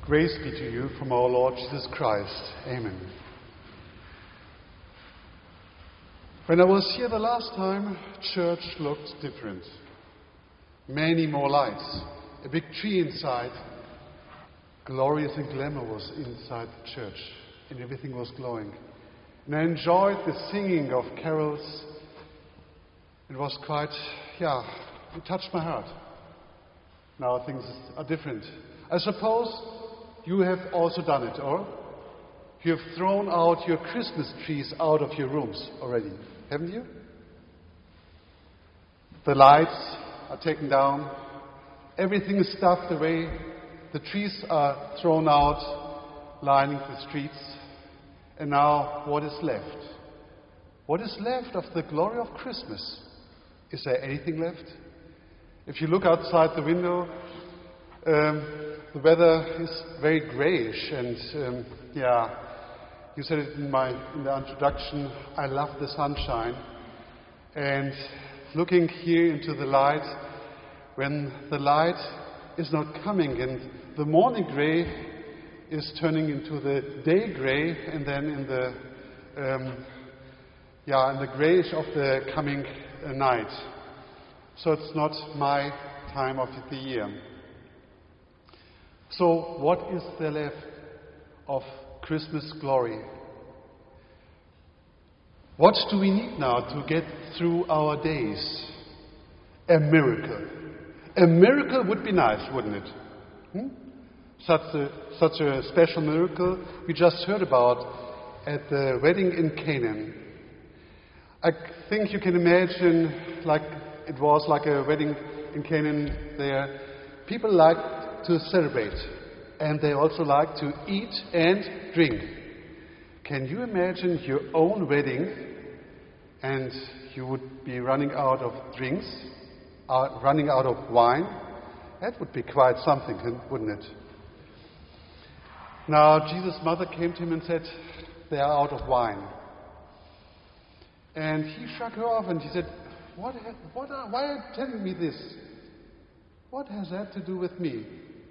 Grace be to you from our Lord Jesus Christ. Amen. When I was here the last time, church looked different. Many more lights, a big tree inside. Glorious and glamour was inside the church, and everything was glowing. And I enjoyed the singing of carols. It was quite, it touched my heart. Now things are different. I suppose you have also done it, or you have thrown out your Christmas trees out of your rooms already, haven't you? The lights are taken down, everything is stuffed away, the trees are thrown out, lining the streets, and now what is left? What is left of the glory of Christmas? Is there anything left? If you look outside the window, the weather is very grayish, and you said it in the introduction. I love the sunshine, and looking here into the light, when the light is not coming, and the morning gray is turning into the day gray, and then in the grayish of the coming night. So it's not my time of the year. So what is there left of Christmas glory? What do we need now to get through our days? A miracle. A miracle would be nice, wouldn't it? Such a special miracle we just heard about at the wedding in Canaan. I think you can imagine like it was like a wedding in Canaan there. People like to celebrate, and they also like to eat and drink. Can you imagine your own wedding and you would be running out of drinks, running out of wine? That would be quite something, wouldn't it? Now, Jesus' mother came to him and said, they are out of wine. And he shook her off and he said, why are you telling me this? What has that to do with me?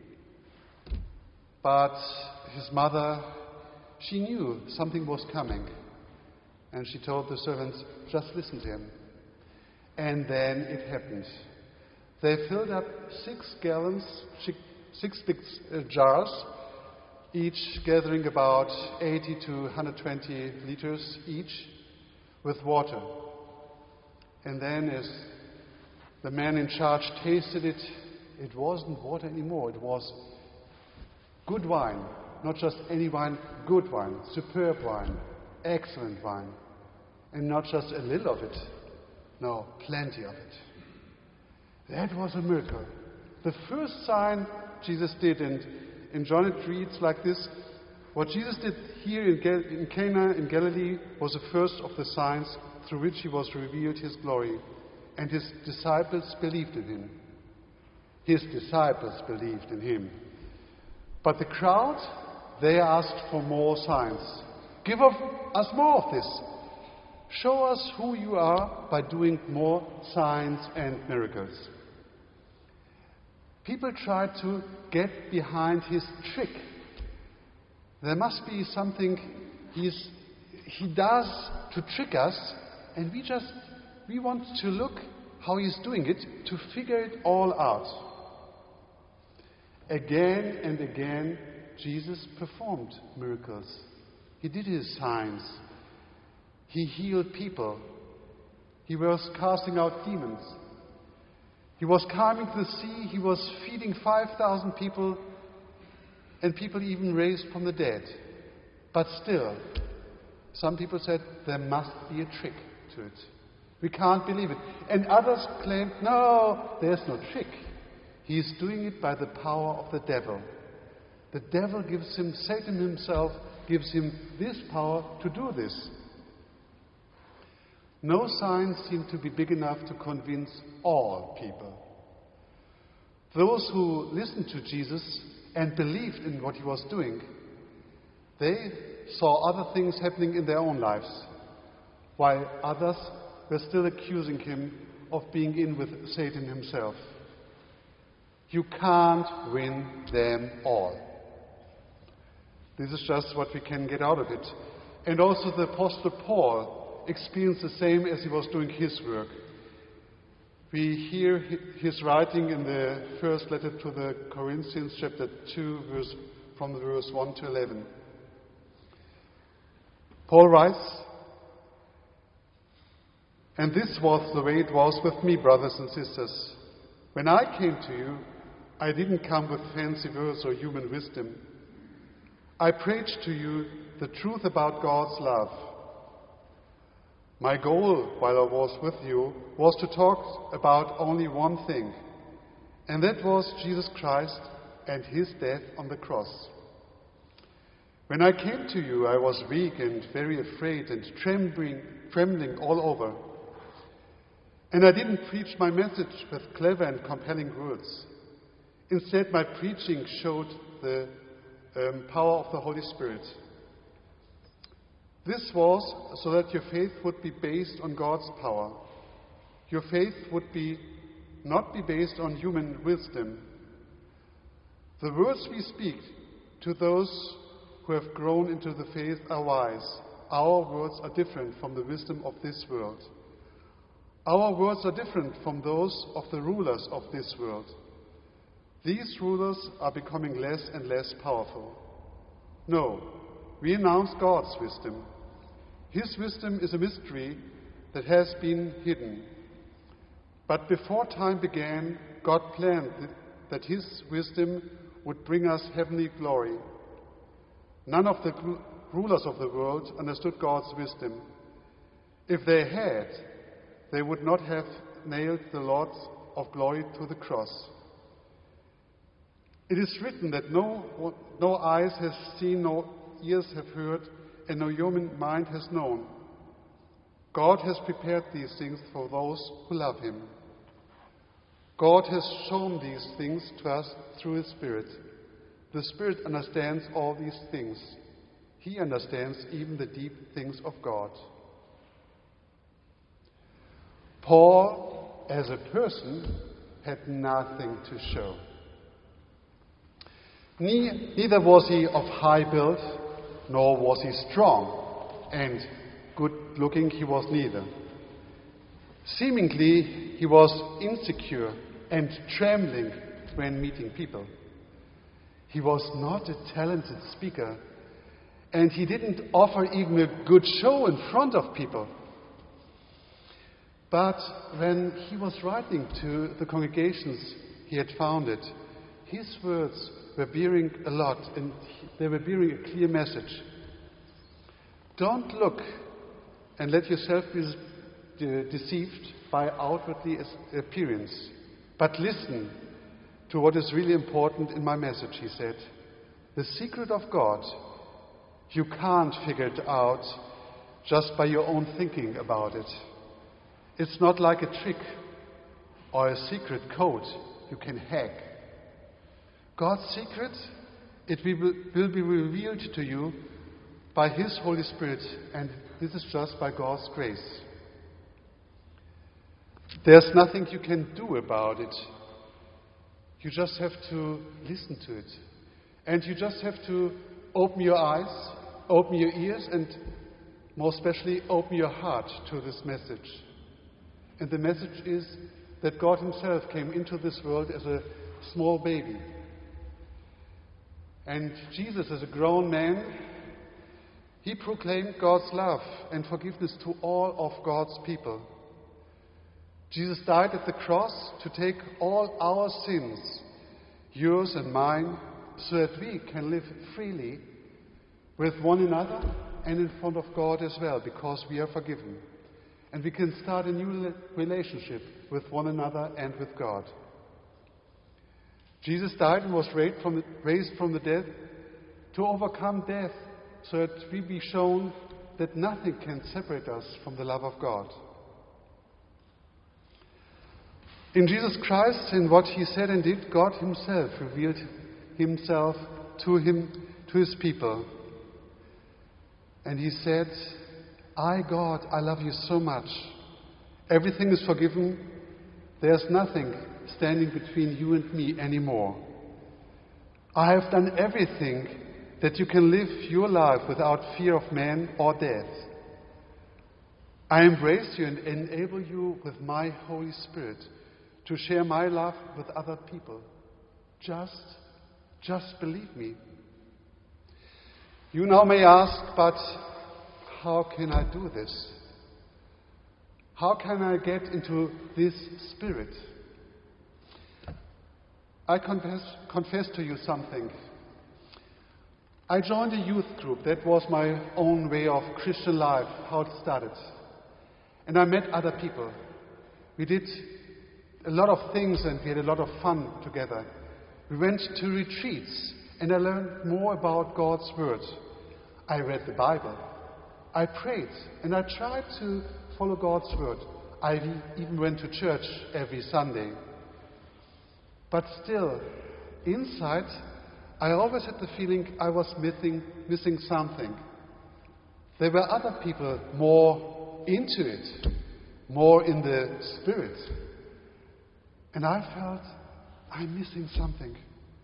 But his mother, she knew something was coming. And she told the servants, just listen to him. And then it happened. They filled up 6 gallons, 6 big jars, each gathering about 80 to 120 liters each, with water. And then as the man in charge tasted it, it wasn't water anymore. It was good wine. Not just any wine, good wine, superb wine, excellent wine. And not just a little of it. No, plenty of it. That was a miracle. The first sign Jesus did, and in John it reads like this: what Jesus did here in Cana in Galilee was the first of the signs through which he was revealed his glory, and his disciples believed in him. His disciples believed in him. But the crowd, they asked for more signs. Give us more of this. Show us who you are by doing more signs and miracles. People tried to get behind his trick. There must be something he does to trick us, and we want to look how he's doing it, to figure it all out. Again and again, Jesus performed miracles. He did his signs. He healed people. He was casting out demons. He was calming the sea. He was feeding 5,000 people, and people even raised from the dead. But still, some people said there must be a trick to it. We can't believe it. And others claimed, no, there's no trick. He is doing it by the power of the devil. The devil gives him, Satan himself gives him this power to do this. No signs seem to be big enough to convince all people. Those who listened to Jesus and believed in what he was doing, they saw other things happening in their own lives, while others were still accusing him of being in with Satan himself. You can't win them all. This is just what we can get out of it. And also the Apostle Paul experienced the same as he was doing his work. We hear his writing in the first letter to the Corinthians, chapter 2, from verse 1 to 11. Paul writes, "And this was the way it was with me, brothers and sisters. When I came to you, I didn't come with fancy words or human wisdom. I preached to you the truth about God's love. My goal while I was with you was to talk about only one thing, and that was Jesus Christ and his death on the cross. When I came to you, I was weak and very afraid and trembling all over. And I didn't preach my message with clever and compelling words. Instead, my preaching showed the power of the Holy Spirit. This was so that your faith would be based on God's power. Your faith would not be based on human wisdom. The words we speak to those who have grown into the faith are wise. Our words are different from the wisdom of this world. Our words are different from those of the rulers of this world. These rulers are becoming less and less powerful. No, we announce God's wisdom. His wisdom is a mystery that has been hidden. But before time began, God planned that his wisdom would bring us heavenly glory. None of the rulers of the world understood God's wisdom. If they had, they would not have nailed the Lord of glory to the cross. It is written that no eyes have seen, no ears have heard, and no human mind has known. God has prepared these things for those who love him. God has shown these things to us through his Spirit. The Spirit understands all these things. He understands even the deep things of God." Paul, as a person, had nothing to show. Neither was he of high build, nor was he strong, and good-looking he was neither. Seemingly, he was insecure and trembling when meeting people. He was not a talented speaker, and he didn't offer even a good show in front of people. But when he was writing to the congregations he had founded, his words were bearing a lot, and they were bearing a clear message. Don't look and let yourself be deceived by outwardly appearance, but listen to what is really important in my message, he said. The secret of God, you can't figure it out just by your own thinking about it. It's not like a trick or a secret code you can hack. God's secret, it will be revealed to you by his Holy Spirit, and this is just by God's grace. There's nothing you can do about it. You just have to listen to it. And you just have to open your eyes, open your ears, and more especially open your heart to this message. And the message is that God himself came into this world as a small baby. And Jesus, as a grown man, he proclaimed God's love and forgiveness to all of God's people. Jesus died at the cross to take all our sins, yours and mine, so that we can live freely with one another and in front of God as well, because we are forgiven. And we can start a new relationship with one another and with God. Jesus died and was raised from the dead to overcome death, so that we be shown that nothing can separate us from the love of God. In Jesus Christ, in what he said and did, God himself revealed himself to his people. And he said, God, I love you so much. Everything is forgiven. There's nothing standing between you and me anymore. I have done everything that you can live your life without fear of man or death. I embrace you and enable you with my Holy Spirit to share my love with other people. Just believe me. You now may ask, but how can I do this? How can I get into this spirit? I confess to you something. I joined a youth group. That was my own way of Christian life, how it started. And I met other people. We did a lot of things and we had a lot of fun together. We went to retreats and I learned more about God's Word. I read the Bible. I prayed and I tried to follow God's Word. I even went to church every Sunday. But still, inside, I always had the feeling I was missing something. There were other people more into it, more in the spirit. And I felt I'm missing something.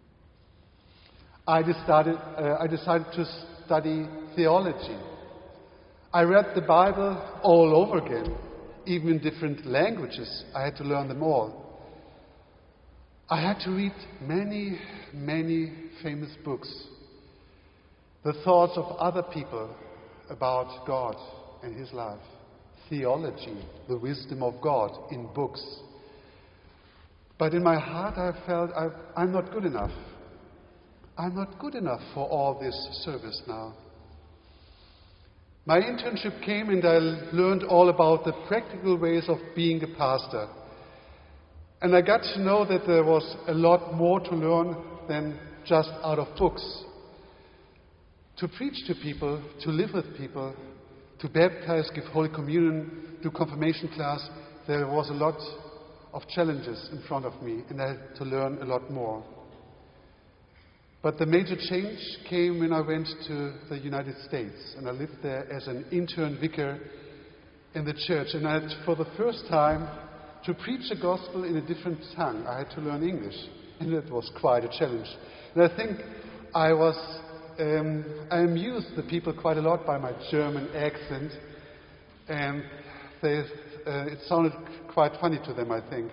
I decided to study theology. I read the Bible all over again, even in different languages. I had to learn them all. I had to read many, many famous books. The thoughts of other people about God and His life. Theology, the wisdom of God in books. But in my heart I felt I'm not good enough. I'm not good enough for all this service now. My internship came and I learned all about the practical ways of being a pastor. And I got to know that there was a lot more to learn than just out of books. To preach to people, to live with people, to baptize, give Holy Communion, do confirmation class, there was a lot of challenges in front of me and I had to learn a lot more. But the major change came when I went to the United States and I lived there as an intern vicar in the church. And I had, for the first time, to preach the gospel in a different tongue. I had to learn English, and that was quite a challenge. And I think I amused the people quite a lot by my German accent, and it sounded quite funny to them, I think.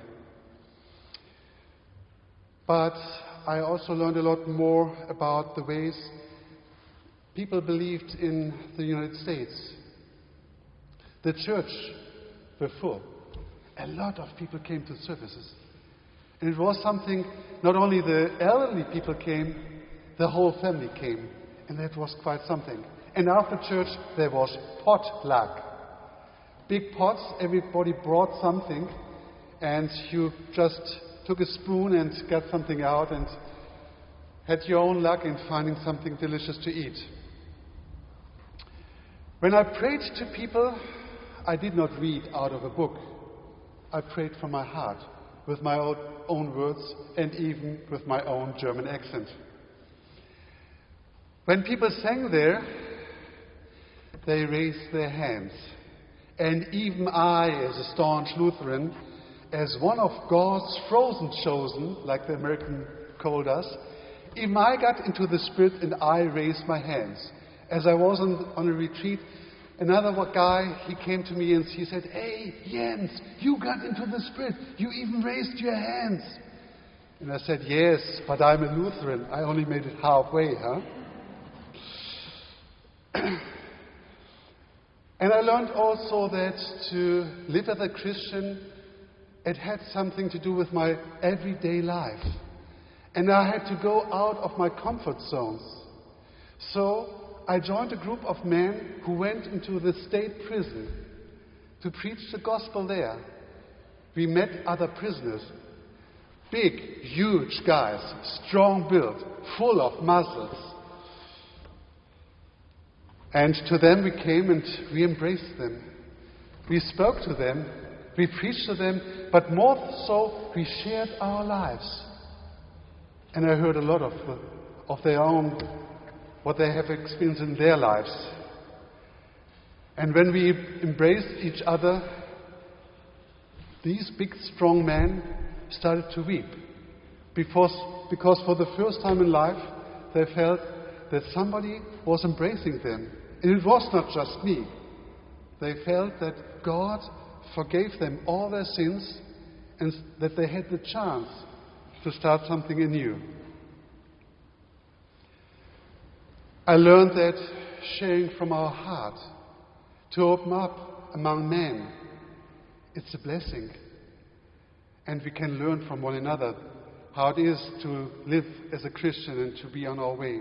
But I also learned a lot more about the ways people believed in the United States. The church were full. A lot of people came to services. And it was something, not only the elderly people came, the whole family came. And that was quite something. And after church, there was potluck. Big pots, everybody brought something, and you just took a spoon and got something out and had your own luck in finding something delicious to eat. When I prayed to people, I did not read out of a book. I prayed from my heart, with my own words, and even with my own German accent. When people sang there, they raised their hands. And even I, as a staunch Lutheran, as one of God's frozen chosen, like the American called us, even I got into the Spirit and I raised my hands. As I was on a retreat, another guy, he came to me and he said, "Hey, Jens, you got into the Spirit. You even raised your hands." And I said, "Yes, but I'm a Lutheran. I only made it halfway, huh?" And I learned also that to live as a Christian, it had something to do with my everyday life. And I had to go out of my comfort zones. So I joined a group of men who went into the state prison to preach the gospel there. We met other prisoners. Big, huge guys, strong build, full of muscles. And to them we came and we embraced them. We spoke to them, we preached to them, but more so, we shared our lives. And I heard a lot of their own, what they have experienced in their lives. And when we embraced each other, these big, strong men started to weep. Because for the first time in life, they felt that somebody was embracing them. And it was not just me. They felt that God forgave them all their sins and that they had the chance to start something anew. I learned that sharing from our heart, to open up among men, it's a blessing. And we can learn from one another how it is to live as a Christian and to be on our way.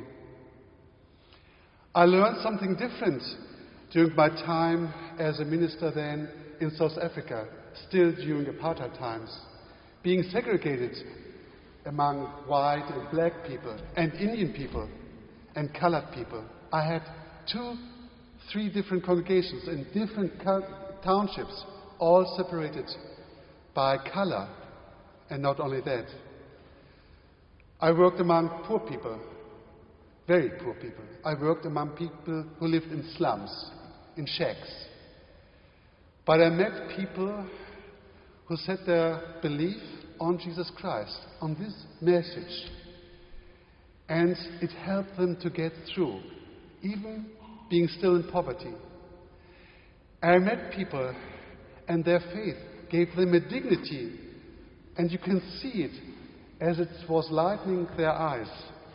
I learned something different during my time as a minister then in South Africa, still during apartheid times, being segregated among white and black people and Indian people and colored people. I had 3 different congregations in different townships, all separated by color. And not only that, I worked among poor people, very poor people. I worked among people who lived in slums, in shacks. But I met people who set their belief on Jesus Christ, on this message. And it helped them to get through, even being still in poverty. I met people, and their faith gave them a dignity, and you can see it as it was lightening their eyes.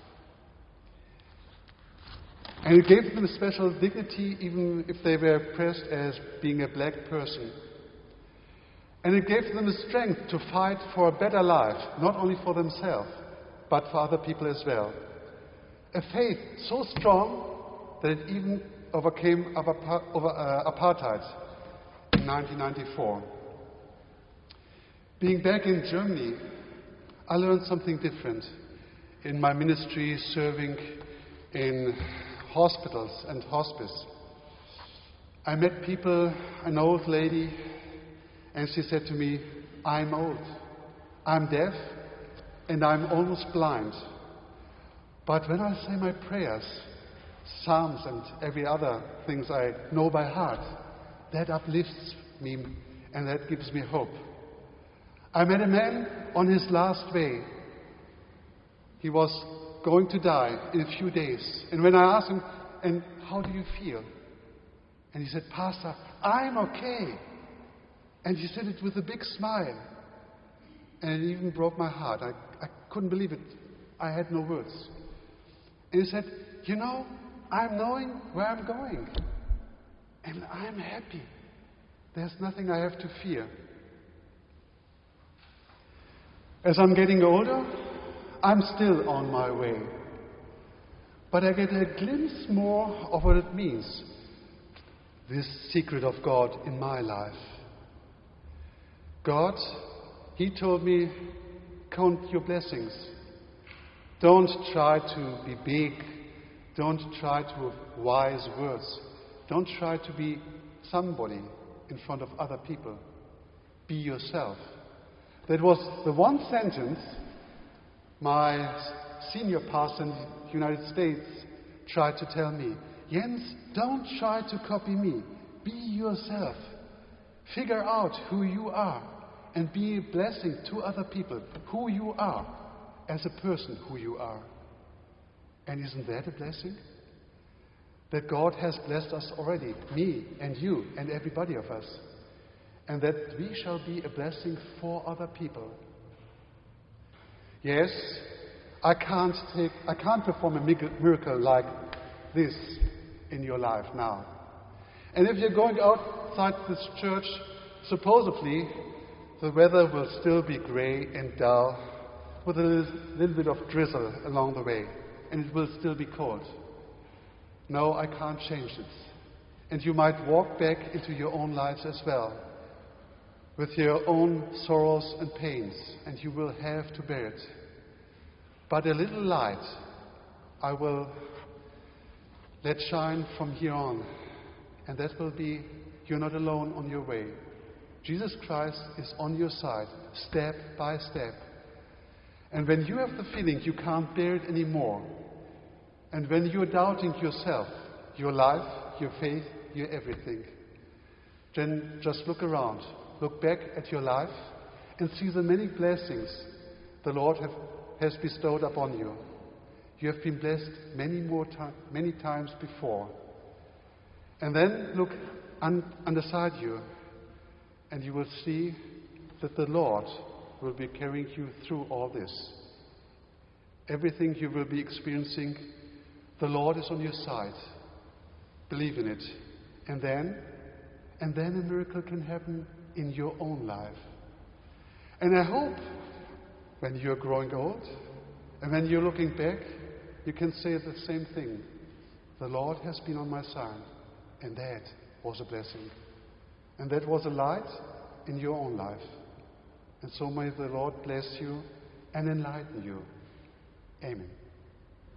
And it gave them a special dignity, even if they were oppressed as being a black person. And it gave them the strength to fight for a better life, not only for themselves, but for other people as well. A faith so strong that it even overcame apartheid in 1994. Being back in Germany, I learned something different in my ministry serving in hospitals and hospice. I met people, an old lady, and she said to me, "I'm old, I'm deaf, and I'm almost blind. But when I say my prayers, psalms and every other things I know by heart, that uplifts me and that gives me hope." I met a man on his last way. He was going to die in a few days. And when I asked him, "And how do you feel?" And he said, "Pastor, I'm okay." And he said it with a big smile. And it even broke my heart. I couldn't believe it. I had no words. And he said, "You know, I'm knowing where I'm going. And I'm happy. There's nothing I have to fear." As I'm getting older, I'm still on my way. But I get a glimpse more of what it means, this secret of God in my life. God, He told me, count your blessings. Don't try to be big. Don't try to have wise words. Don't try to be somebody in front of other people. Be yourself. That was the one sentence my senior pastor in the United States tried to tell me. "Jens, don't try to copy me. Be yourself. Figure out who you are and be a blessing to other people, who you are, as a person who you are." And isn't that a blessing? That God has blessed us already, me and you and everybody of us. And that we shall be a blessing for other people. Yes, I can't perform a miracle like this in your life now. And if you're going outside this church, supposedly the weather will still be grey and dull, with a little bit of drizzle along the way, and it will still be cold. No, I can't change it. And you might walk back into your own lives as well, with your own sorrows and pains, and you will have to bear it. But a little light I will let shine from here on, and that will be, you're not alone on your way. Jesus Christ is on your side, step by step. And when you have the feeling you can't bear it anymore, and when you're doubting yourself, your life, your faith, your everything, then just look around. Look back at your life and see the many blessings the Lord has bestowed upon you. You have been blessed many times before. And then look underside you, and you will see that the Lord will be carrying you through all this. Everything you will be experiencing, the Lord is on your side. Believe in it. And then a miracle can happen in your own life. And I hope when you're growing old and when you're looking back, you can say the same thing. The Lord has been on my side, and that was a blessing. And that was a light in your own life. And so may the Lord bless you and enlighten you. Amen.